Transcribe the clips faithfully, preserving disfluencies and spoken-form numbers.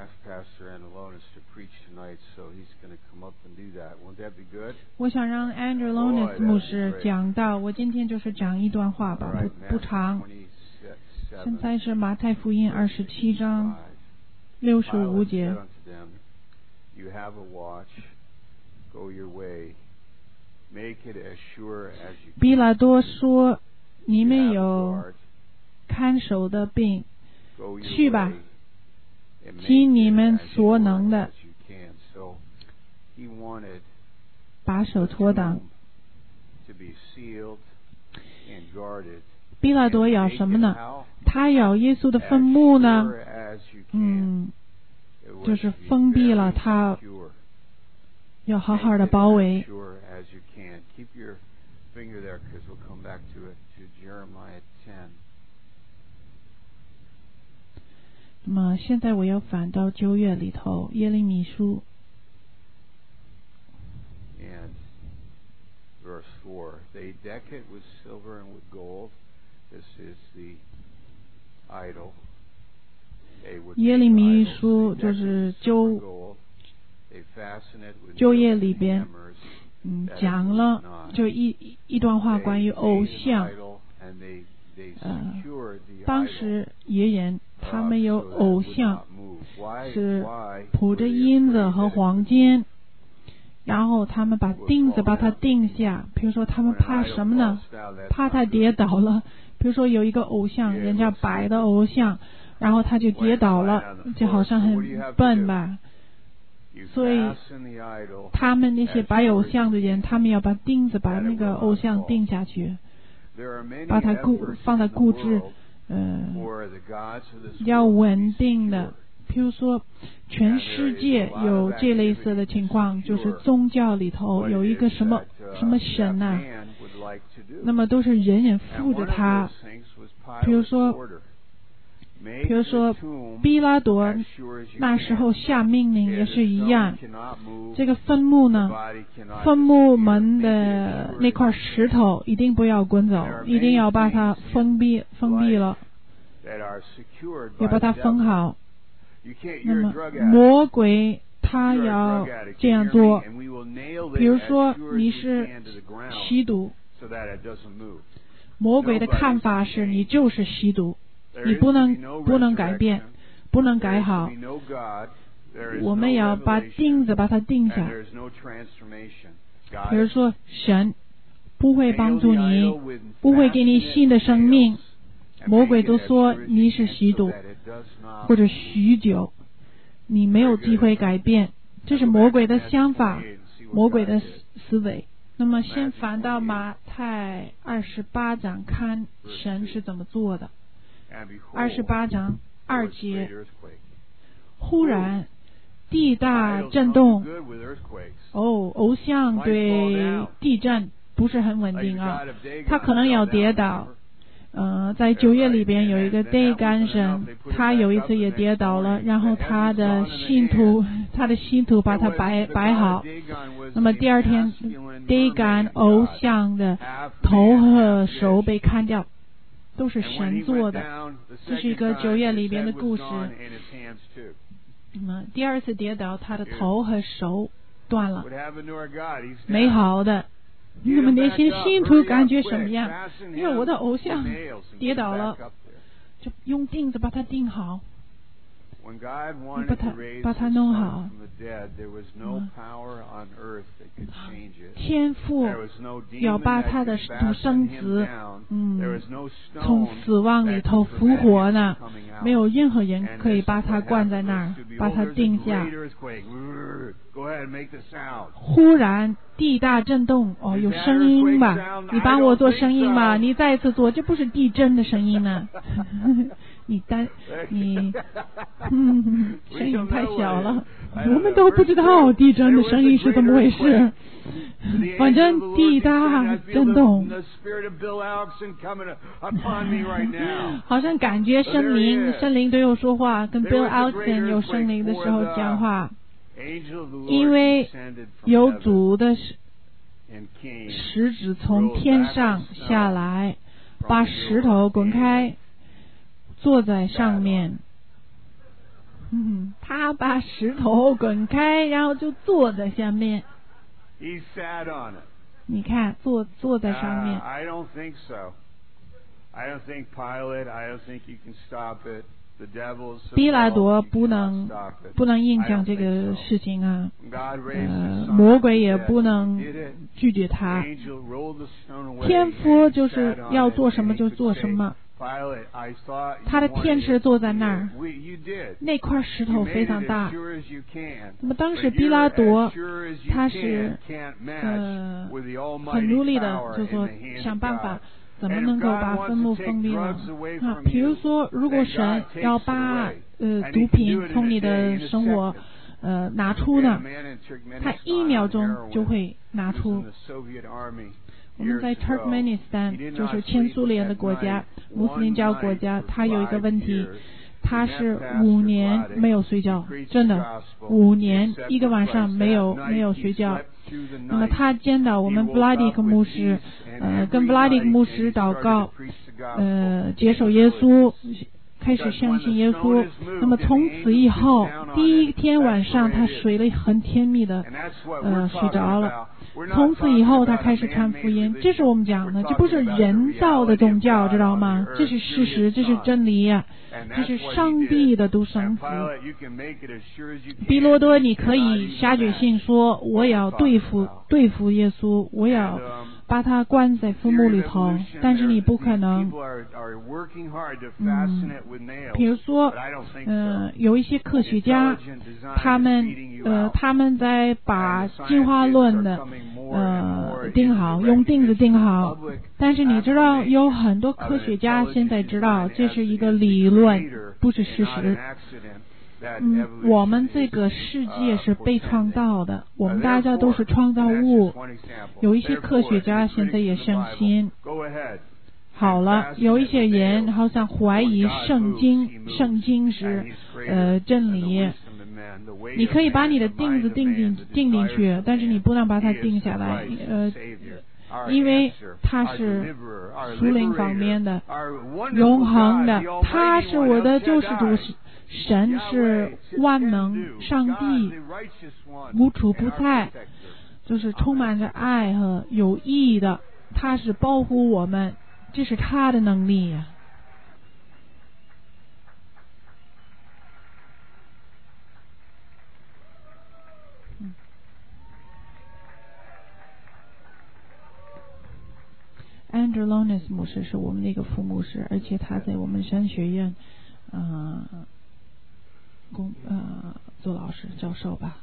我想让 Andrew Lones 牧师讲到，我今天就是讲一段话吧，不不长。现在是马太福音二十七章六十五节。比拉多说：“你们有看守的病，去吧，尽你们所能的，把手托挡。”比拉多要什么呢？他要耶稣的坟墓呢？嗯，就是封闭了他，要好好的包围。那么现在我要返到旧约里头，耶利米书。 Verse four, they deck it with silver and with gold. This is the idol. 耶利米书就是旧旧约里边，嗯，讲了就一一段话关于偶像。呃，当时耶人他们有偶像，是铺着银子和黄金。然后他们把钉子把它钉下，比如说他们怕什么呢？怕他跌倒了。比如说有一个偶像，人家摆的偶像，然后他就跌倒了，就好像很笨吧。所以他们那些摆偶像的人，他们要把钉子把那个偶像钉下去，把它固放在固执，呃，要稳定的。比如说全世界有这类似的情况，就是宗教里头有一个什么什么神呐、啊，那么都是人人附着他。比如说比如说比拉多那时候下命令也是一样，这个坟墓呢，坟墓门的那块石头一定不要滚走，一定要把它封闭封闭了，要把它封好。那么魔鬼他要这样做，比如说你是吸毒，魔鬼的看法是你就是吸毒，你不能不能改变，不能改好，我们要把钉子把它钉下。比如说神不会帮助你，不会给你新的生命，魔鬼都说你是吸毒或者酗酒，你没有机会改变，这是魔鬼的想法，魔鬼的思维。那么先翻到马太二十八章，看神是怎么做的。二十八章二节，忽然地大震动。哦，偶像对地震不是很稳定啊，他可能要跌倒。呃，在旧约里边有一个 Dagon 神，他有一次也跌倒了，然后他的信徒，他的信徒把他摆摆好。那么第二天 ，Dagon 偶像的头和手被砍掉，都是神做的。这是一个旧约里边的故事。那么第二次跌倒，他的头和手断了，美好的。那么那些信徒感觉什么样？因为我的偶像跌倒了，就用钉子把它钉好，把它把它弄好。天父要把他的独生子，嗯，从死亡里头复活呢，没有任何人可以把他关在那儿，把他钉下。忽然地大震动，哦，有声音吧？你帮我做声音吧，你再次做，这不是地震的声音呢。你单你，嗯，声音太小了，我们都不知道地震的声音是怎么回事。反正地大震动，好像感觉圣灵圣灵对我说话，跟 Bill Alston 有圣灵的时候讲话。因为有主的使者从天上下来，把石头滚开，坐在上面。嗯，他他把石头滚开，然后就坐在下面。 He sat on it. 你看，坐坐在上面。 Uh, I don't think so. I don't think Pilate. I don't think you can stop it. The devil's. 比拉多不能不能影响这个事情啊。呃，魔鬼也不能拒绝他。天父就是要做什么就做什么。他的天使坐在那儿，那块石头非常大。那么当时比拉多他是呃很努力的，就说想办法怎么能够把坟墓封闭了啊？比如说，如果神要把呃毒品从你的生活呃拿出呢，他一秒钟就会拿出。我们在 Turkmenistan 就是前苏联的国家，穆斯林教国家，他有一个问题，他是五年没有睡觉，真的五年一个晚上没有没有睡觉。那么他见到我们 Vladik 牧师，呃，跟 Vladik 牧师祷告，呃，接受耶稣，开始相信耶稣。那么从此以后，第一天晚上他睡了很甜蜜的，呃，睡着了。从此以后，他开始传福音。这是我们讲的，这不是人造的宗教，知道吗？这是事实，这是真理呀、啊，这是上帝的独生子。比罗多，你可以下决心说，我要对付对付耶稣，我要把他关在坟墓里头，但是你不可能。嗯，比如说，呃，有一些科学家，他们呃他们在把进化论的呃钉好，用钉子钉好，但是你知道，有很多科学家现在知道这是一个理论，不是事实。嗯，我们这个世界是被创造的，我们大家都是创造物。有一些科学家现在也相信。好了，有一些人好像怀疑圣经，圣经是呃真理。你可以把你的钉子钉进钉进去，但是你不能把它钉下来，呃，因为它是属灵方面的、永恒的。他是我的救世主，神是万能上帝，无处不在，就是充满着爱和有意义的。他是保护我们，这是他的能力呀、啊。Andrew Lones 牧师是我们的一个副牧师，而且他在我们神学院呃工呃做老师教授吧。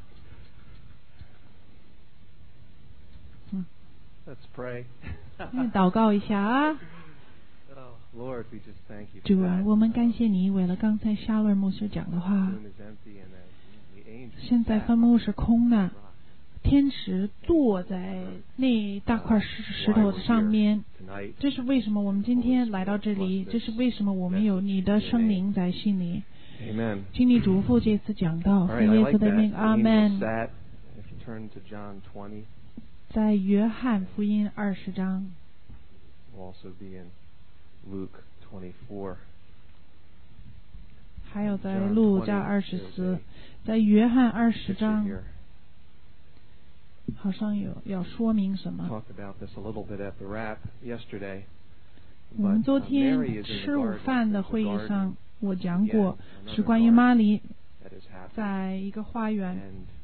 嗯 Let's pray. 祷告一下啊。 Oh, Lord, we just thank you. 主啊，我们感谢你，为了刚才沙伦牧师讲的话，现在坟墓是空的。天使坐在那大块石石头上面，这是为什么我们今天来到这里，这是为什么我们有你的圣灵在心里。请你嘱咐这次讲道，奉耶稣的名，阿门。在约翰福音二十章，还有在路加二十四，在约翰二十章。好像有要说明什么。我们昨天吃午饭的会议上，我讲过是关于玛丽在一个花园。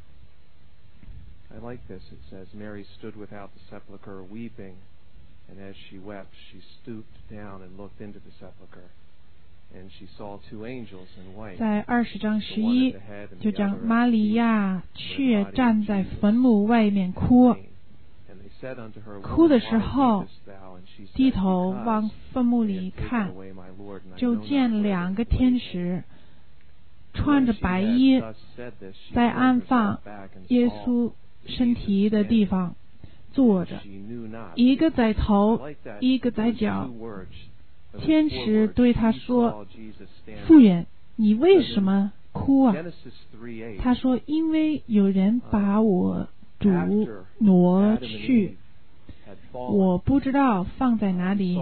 I like this. It says, Mary stood without the sepulchre weeping, and as she wept, she stooped down and looked into the sepulchre, and she saw two angels in white. 在二十章十一就讲玛利亚却站在坟墓外面哭，哭的时候低头往坟墓里看，就见两个天使穿着白衣在安放耶稣身体的地方坐着，一个在头，一个在脚。天使对他说：“妇人，你为什么哭啊？”他说：“因为有人把我主挪去，我不知道放在哪里。”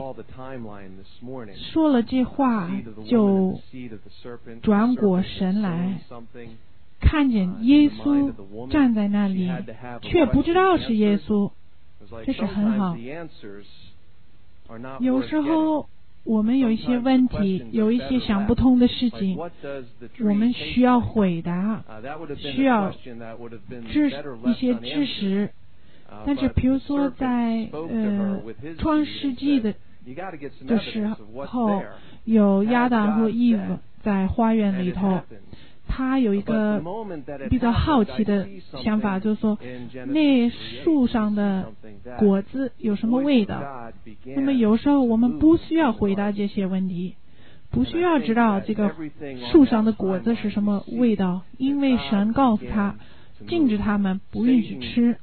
说了这话，就转过神来， 看见耶稣站在那里，却不知道是耶稣，这是很好。有时候我们有一些问题，有一些想不通的事情，我们需要回答，需要知一些知识。但是比如说在呃创世纪的的时候，有亚当和伊芙在花园里头，他有一个比较好奇的想法，就是说那树上的果子有什么味道。那么有时候我们不需要回答这些问题，不需要知道这个树上的果子是什么味道，因为神告诉他禁止他们，不允许吃。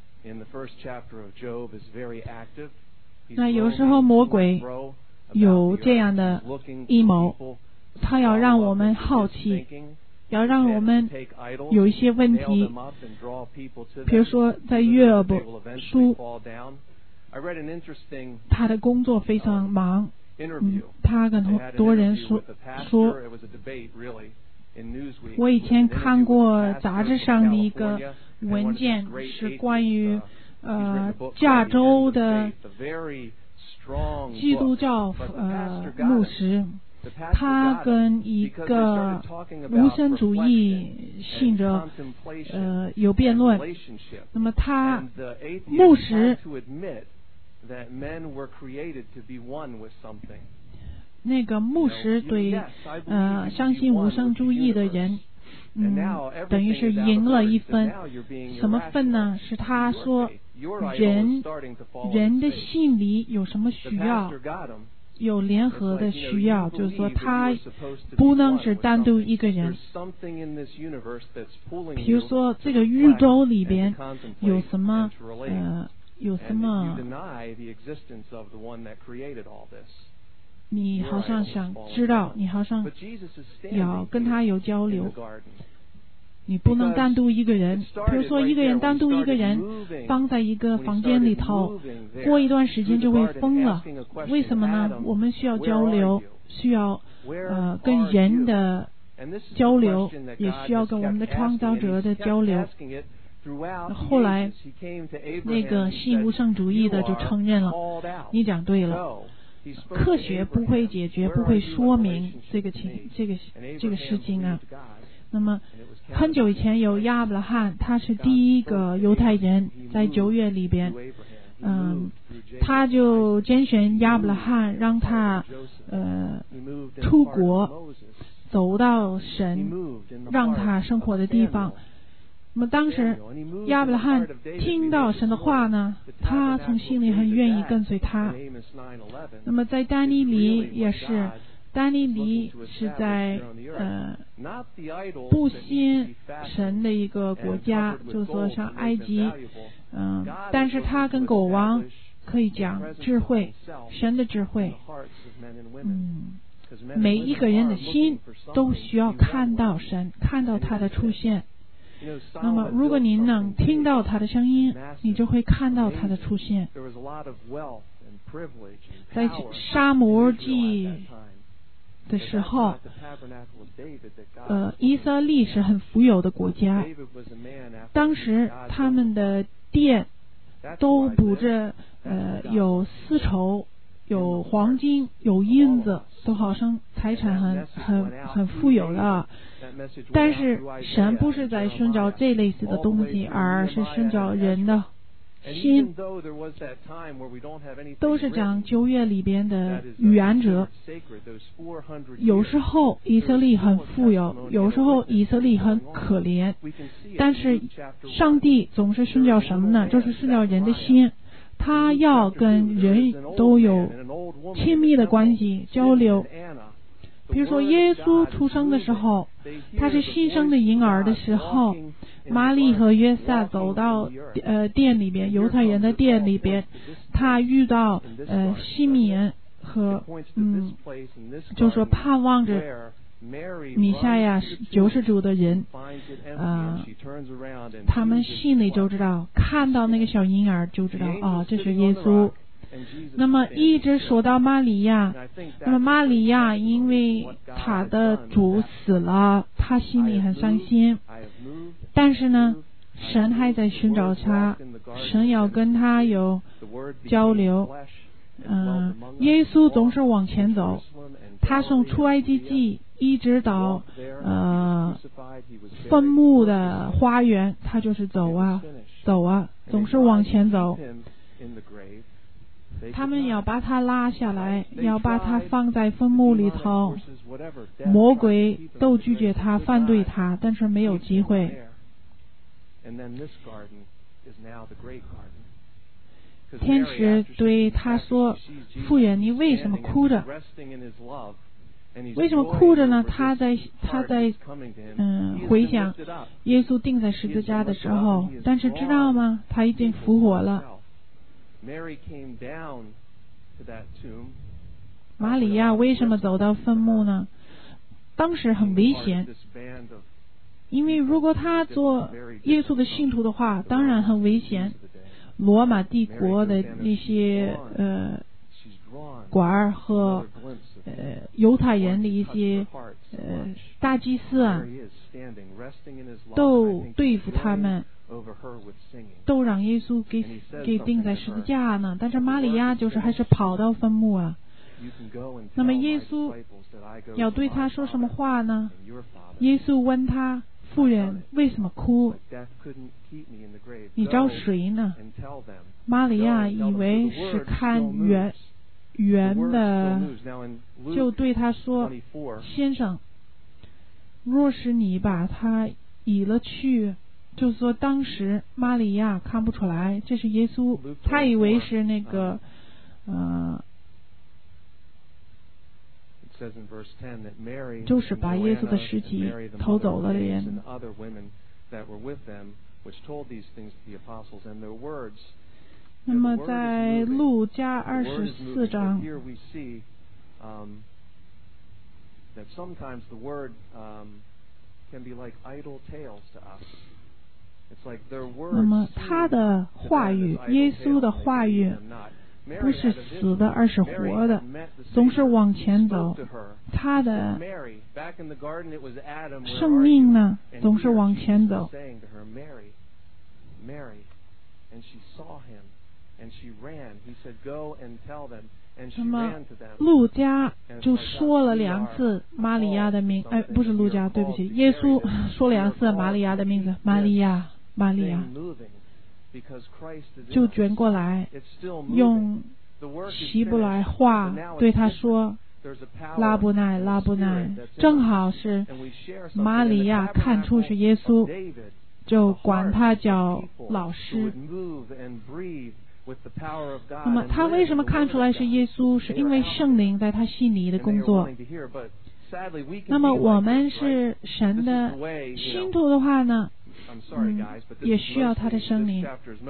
那有时候魔鬼有这样的阴谋，他要让我们好奇，要让我们有一些问题。比如说在约伯书，他的工作非常忙，嗯，他跟很多人说说我以前看过杂志上的一个文件，是关于呃加州的基督教呃牧师，他跟一个无神主义信者呃有辩论。那么他牧师那个牧师对呃相信无神主义的人，嗯，等于是赢了一分。什么分呢？是他说人人的心里有什么需要，有联合的需要，就是说他不能是单独一个人。比如说这个宇宙里边有什么呃有什么你好像想知道，你好像要跟他有交流，你不能单独一个人。比如说一个人单独一个人放在一个房间里头，过一段时间就会疯了。为什么呢？我们需要交流，需要呃跟人的交流，也需要跟我们的创造者的交流。后来那个信无神主义的就承认了，你讲对了，科学不会解决，不会说明这个情这个这个事情啊。那么很久以前有亚伯拉罕，他是第一个犹太人，在旧约里边，嗯，他就拣选亚伯拉罕，让他呃出国，走到神让他生活的地方。那么当时亚伯拉罕听到神的话呢，他从心里很愿意跟随他。那么在但以理也是，但以理是在呃不信神的一个国家，就是说像埃及，嗯、呃，但是他跟国王可以讲智慧，神的智慧，嗯，每一个人的心都需要看到神，看到他的出现。那么如果你能听到他的声音，你就会看到他的出现。在撒母耳记的时候，呃，以色列是很富有的国家，当时他们的殿都布着呃有丝绸，有黄金，有银子，都好像财产很很很富有的。但是神不是在寻找这类似的东西，而是寻找人的心。都是讲旧约里边的预言者，有时候以色列很富有，有时候以色列很可怜，但是上帝总是寻找什么呢？就是寻找人的心，他要跟人都有亲密的关系交流。比如说耶稣出生的时候，他是新生的婴儿的时候，玛丽和约瑟走到呃殿里边，犹太人的殿里边，他遇到呃西米恩和嗯，就说盼望着弥赛亚救世主的人，呃，他们心里就知道，看到那个小婴儿就知道，哦，这是耶稣。 那么一直说到玛利亚，那么玛利亚因为她的主死了，她心里很伤心，但是呢，神还在寻找她，神要跟她有交流。嗯、呃，耶稣总是往前走，他从出埃及记一直到呃坟墓的花园，他就是走啊走啊，总是往前走。他们要把他拉下来，要把他放在坟墓里头，魔鬼都拒绝他，反对他，但是没有机会。天使对他说：“妇人，你为什么哭着？为什么哭着呢？”他在他在嗯回想耶稣钉在十字架的时候，但是知道吗？他已经复活了。玛利亚为什么走到坟墓呢？当时很危险，因为如果他做耶稣的信徒的话，当然很危险。罗马帝国的那些呃官儿和呃犹太人的一些呃大祭司啊，都对付他们，都让耶稣给给钉在十字架呢。但是玛利亚就是还是跑到坟墓啊。那么耶稣要对他说什么话呢？耶稣问他：“妇人，为什么哭？你找谁呢？”玛利亚以为是看远远的，就对他说：“先生，若是你把他移了去，就是说当时玛利亚看不出来这是耶稣，他以为是那个呃。”就是把耶稣的尸体偷走了的人。那么在路加二十四章，那么他的话语，耶稣的话语不是死的，而是活的，总是往前走。他的生命呢，总是往前走。那么路加就说了两次玛利亚的名，哎，不是路加，对不起，耶稣说了两次玛利亚的名字，玛利亚，玛利亚。就卷过来，用希伯来话对他说：“拉布奈，拉布奈。”正好是玛利亚看出是耶稣，就管他叫老师。那么他为什么看出来是耶稣？是因为圣灵在他心里的工作。那么我们是神的信徒的话呢？嗯，也需要他的生灵。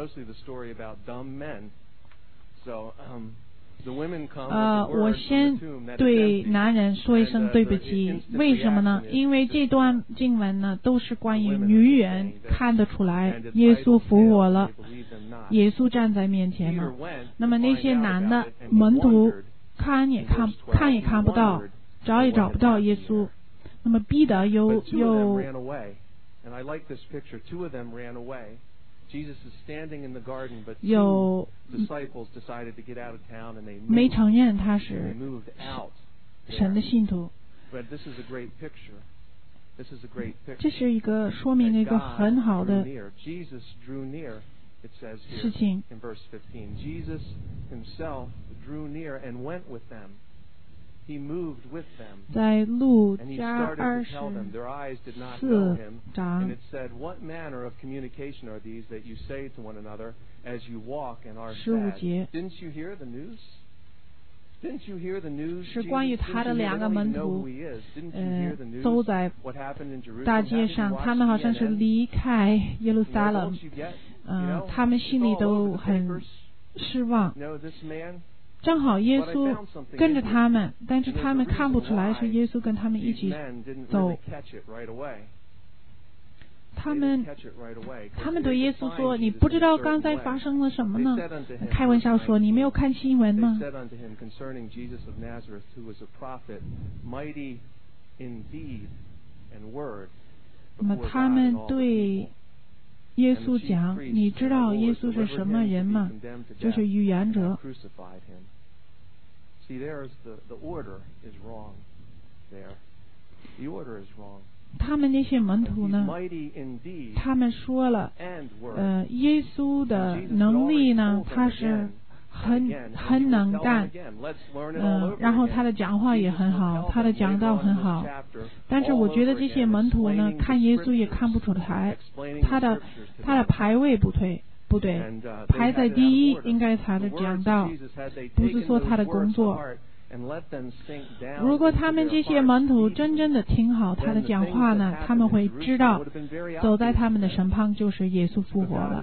呃，我先对男人说一声对不起。为什么呢？因为这段经文呢，都是关于女人看得出来耶稣复活了，耶稣站在面前了。那么那些男的门徒看也看看也看不到，找也找不到耶稣。那么彼得又又。And I like this picture. Two of them ran away. Jesus is standing in the garden, but two disciples decided to get out of town, and they moved. 没承认他是神的信徒。But this is a great picture. This is a great picture. 这是一个说明一个很好的 Jesus drew near. It says here 事情。 In verse fifteen, Jesus himself drew near and went with them. He moved with them. 在路加二十四章 And it said, What manner of communication are these that you say to one another as you walk and are sad? Didn't you hear the news? Didn't you hear the news? 是关于他的两个门徒，呃，走在大街上，他们好像是离开耶路撒冷，呃，他们心里都很失望。正好耶稣跟着他们，但是他们看不出来是耶稣跟他们一起走。 他们他们对耶稣说：“你不知道刚才发生了什么呢？”开玩笑说：“你没有看新闻吗？”那么他们对耶稣讲：“你知道耶稣是什么人吗？就是预言者。” See, there's the the order is wrong. There, the order is wrong. 他们那些门徒呢？他们说了，呃，耶稣的能力呢，他是很很能干，嗯、呃，然后他的讲话也很好，他的讲道很好。但是我觉得这些门徒呢，看耶稣也看不出来，他的他的排位不对。不对，排在第一应该他的讲道，不是说他的工作。如果他们这些门徒真正的听好他的讲话呢，他们会知道，走在他们的身旁就是耶稣复活了。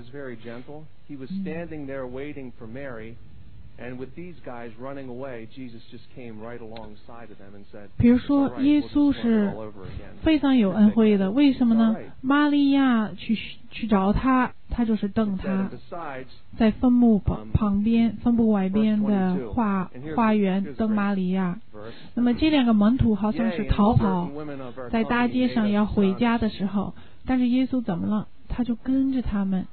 比如说，耶稣是非常有恩惠的，为什么呢？玛利亚去去找他，他就是等他，在坟墓旁旁边、坟墓外边的花花园等玛利亚。那么这两个门徒好像是逃跑，在大街上要回家的时候，但是耶稣怎么了？他就跟着他们。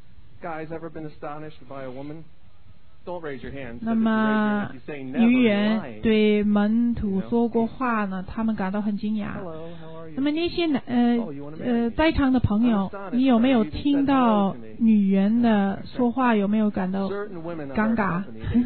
那么女人对门徒说过话呢，他们感到很惊讶。那么那些呃呃在场的朋友，你有没有听到女人的说话？有没有感到尴尬？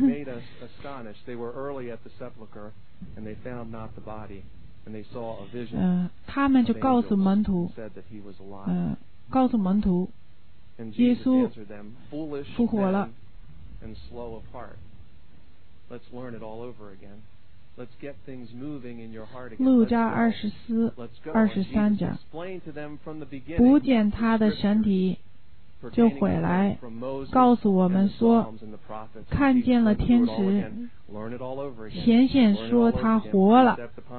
呃，他们就告诉门徒，呃，告诉门徒，耶稣复活了。 And slow of heart. Let's learn it all over again. Let's get things moving in your heart again. 路加二十四、二十三讲，不见他的身体，就回来告诉我们说，看见了天使，显现说他活了。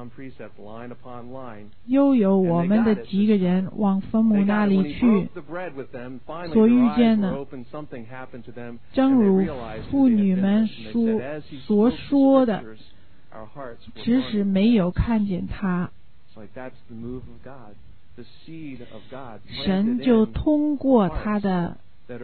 又有我们的几个人往坟墓那里去，所遇见的，正如妇女们所所说的，只是没有看见他。神就通过他的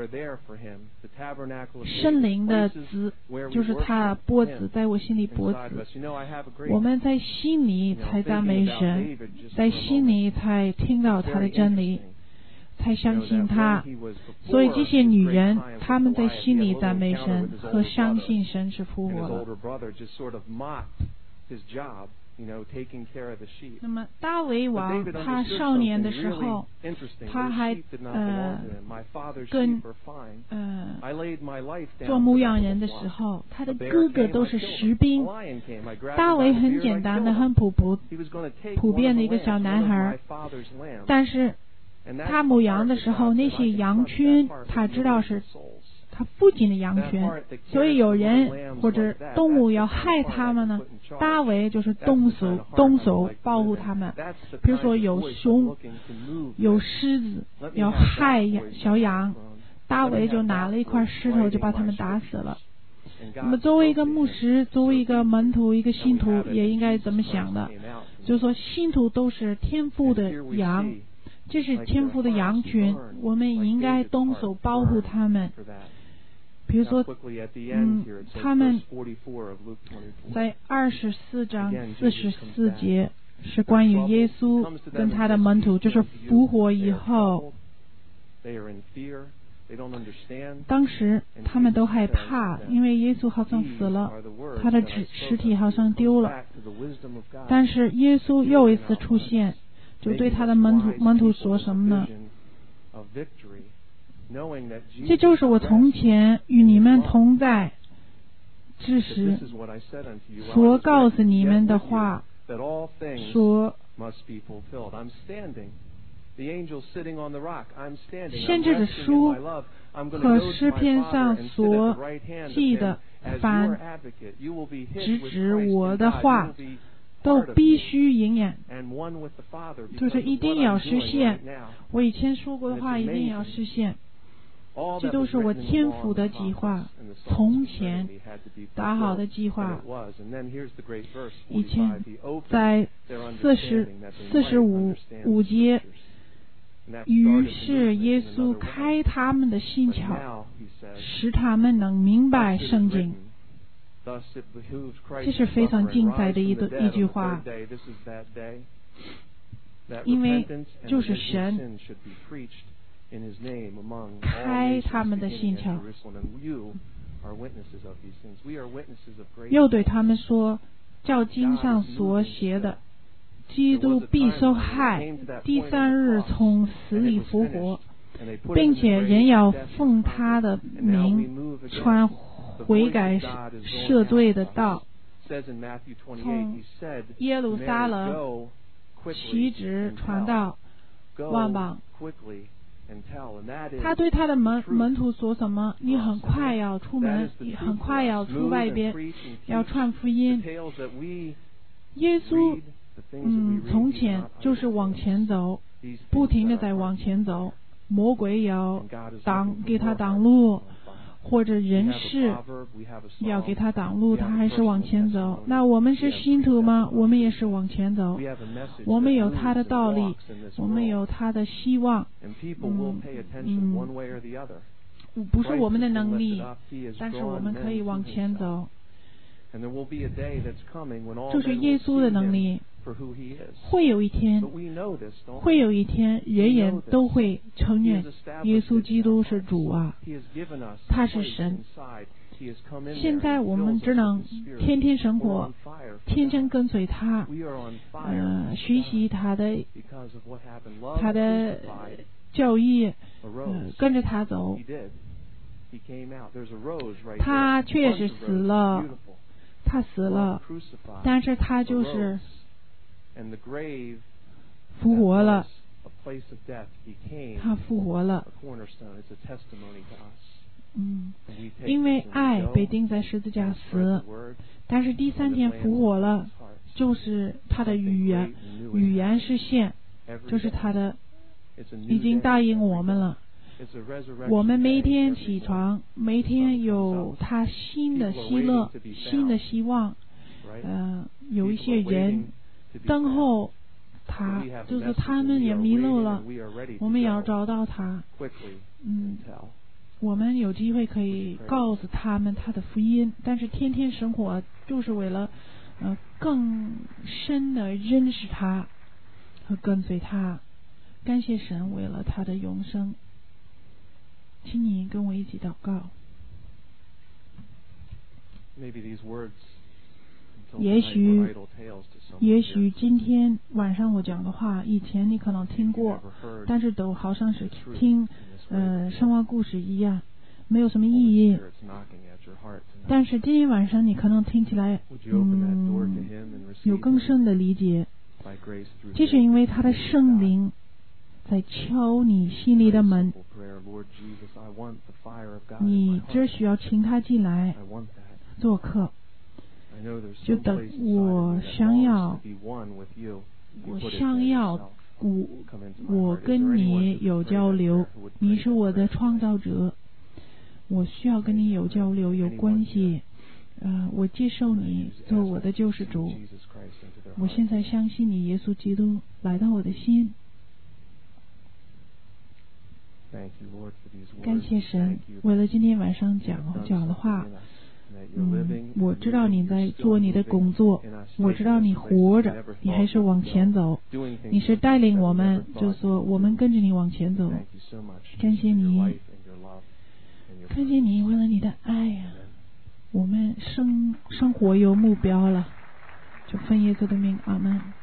圣灵的子，就是他播子，在我心里播子。我们在心里才赞美神，在心里才听到他的真理，才相信他。所以这些女人，她们在心里赞美神和相信神是复活了。那么大卫王他少年的时候，他还呃跟呃做牧羊人的时候，他的哥哥都是士兵。大卫很简单的、很普普普遍的一个小男孩，但是他牧羊的时候，那些羊群他知道是他父亲的羊群，所以有人或者动物要害他们呢，大卫就是动手动手保护他们。比如说有熊、有狮子要害小羊，大卫就拿了一块石头就把他们打死了。那么作为一个牧师，作为一个门徒、一个信徒，也应该怎么想的？就是说信徒都是天父的羊，这是天父的羊群，我们应该动手保护他们。比如说，嗯，他们在二十四章四十四节是关于耶稣跟他的门徒，就是复活以后，当时他们都害怕，因为耶稣好像死了，他的尸体好像丢了。但是耶稣又一次出现，就对他的门徒门徒说什么呢？这就是我从前与你们同在之时所告诉你们的话，说先知的书和诗篇上所记的凡直指我的话， 都必须应验，就是一定要实现。我以前说过的话一定要实现。这都是我天父的计划，从前打好的计划。以前在四十四十五五节，于是耶稣开他们的心窍，使他们能明白圣经。这是非常精彩的一一句话，因为就是神开他们的心窍，又对他们说，照经上所写的，基督必受害，第三日从死里复活，并且人要奉他的名传悔改赦罪的道，从耶路撒冷起旨传道万邦。他对他的门门徒说什么？你很快要出门，你很快要出外边，要传福音。耶稣，嗯，从前就是往前走，不停的在往前走。魔鬼要挡给他挡路，或者人事要给他挡路，他还是往前走。那我们是信徒吗？我们也是往前走。我们有他的道理，我们有他的希望。嗯嗯，不是我们的能力，但是我们可以往前走。这是耶稣的能力。会有一天，会有一天，人人都会承认耶稣基督是主啊，他是神。现在我们只能天天生活，天天跟随他，呃，学习他的他的教义，呃，跟着他走。他确实死了，他死了，但是他就是复活了，他复活了。嗯，因为爱被钉在十字架死，但是第三天复活了，就是他的语言，语言实现，就是他的已经答应我们了。我们每天起床，每天有他新的喜乐，新的希望。呃，有一些人等候他，就是他们也迷路了，我们要找到他。嗯，我们有机会可以告诉他们他的福音，但是天天生活就是为了呃更深的认识他和跟随他。感谢神为了他的永生。请你跟我一起祷告。也许也许今天晚上我讲的话以前你可能听过，但是都好像是听呃神话故事一样，没有什么意义。但是今天晚上你可能听起来嗯有更深的理解，这是因为他的圣灵在敲你心里的门，你只需要请他进来做客，就等我想要我想要我我跟你有交流，你是我的创造者，我需要跟你有交流有关系。呃，我接受你做我的救世主，我现在相信你耶稣基督来到我的心。感谢神，为了今天晚上讲讲的话，嗯，我知道你在做你的工作，我知道你活着，你还是往前走，你是带领我们，就是说我们跟着你往前走。感谢你，感谢你为了你的爱呀，我们生生活有目标了，就奉耶稣的名，阿们。